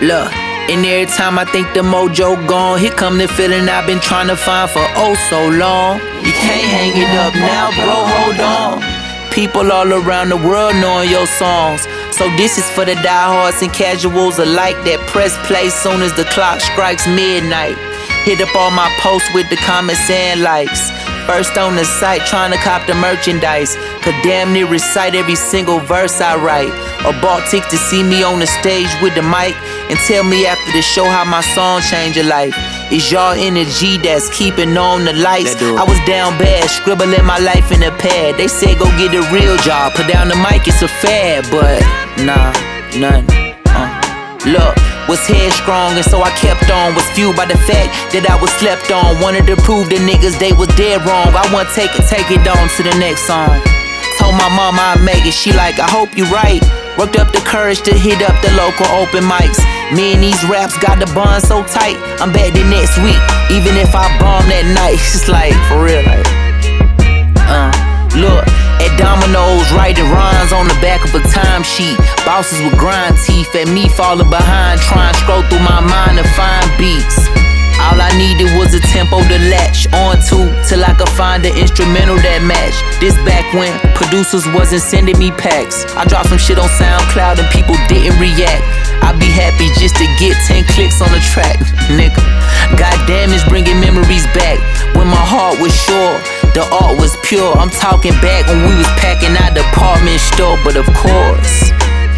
Look, and every time I think the mojo gone, here come the feeling I've been trying to find for oh so long. You can't hang it up now, bro, hold on. People all around the world knowing your songs. So this is for the diehards and casuals alike that press play soon as the clock strikes midnight. Hit up all my posts with the comments and likes. First on the site trying to cop the merchandise. Could damn near recite every single verse I write. Or bought tickets to see me on the stage with the mic and tell me after the show how my song changed your life. It's y'all energy that's keeping on the lights. I was down bad, scribbling my life in a pad. They said go get a real job, put down the mic, it's a fad. But nah, none. Look, was headstrong and so I kept on. Was fueled by the fact that I was slept on. Wanted to prove the niggas they was dead wrong. I want to take it on to the next song. Told my mama I'd make it, she like, I hope you right. Worked up the courage to hit up the local open mics. Me and these raps got the bond so tight, I'm back the next week, even if I bomb that night. It's like, for real, like look, at Domino's, writing rhymes on the back of a timesheet. Bosses with grind teeth at me falling behind, trying to scroll through my mind to find beats. All I needed was a tempo to latch onto till I could find an instrumental that matched. This back when producers wasn't sending me packs. I dropped some shit on SoundCloud and people didn't react. I'd be happy just to get 10 clicks on the track, nigga. Goddamn, it's bringing memories back. When my heart was sure, the art was pure. I'm talking back when we was packing our department store. But of course,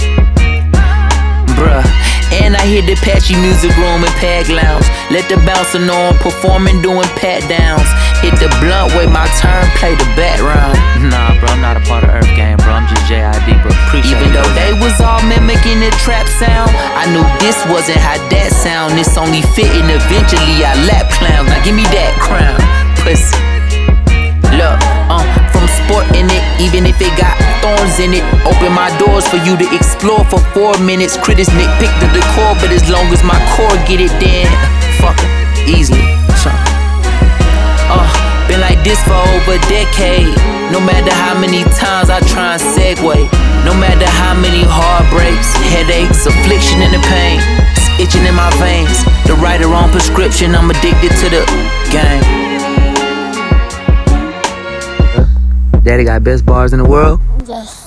bruh, and I hit the Apache Music Room and Pag Lounge. Let the bouncer know I'm performing, doing pat downs. Hit the blunt with my turn, play the background. Nah, bro, I'm not a part of Earth Game, bro. I'm just JID, bro. Appreciate Even though they was all mimicking the trap sound, I knew this wasn't how that sound. This only fitting eventually I lap clowns. Now give me that crown, pussy. Look, from sporting it, even if it got thorns in it. Open my doors for you to explore for 4 minutes. Critics nitpick the decor, but as long as my core get it, then fuck it, easily. Been like this for over a decade. No matter how many times I try and segue, no matter how many heartbreaks, headaches, affliction and the pain, it's itching in my veins. The right or wrong prescription, I'm addicted to the game. Daddy got best bars in the world? Yes.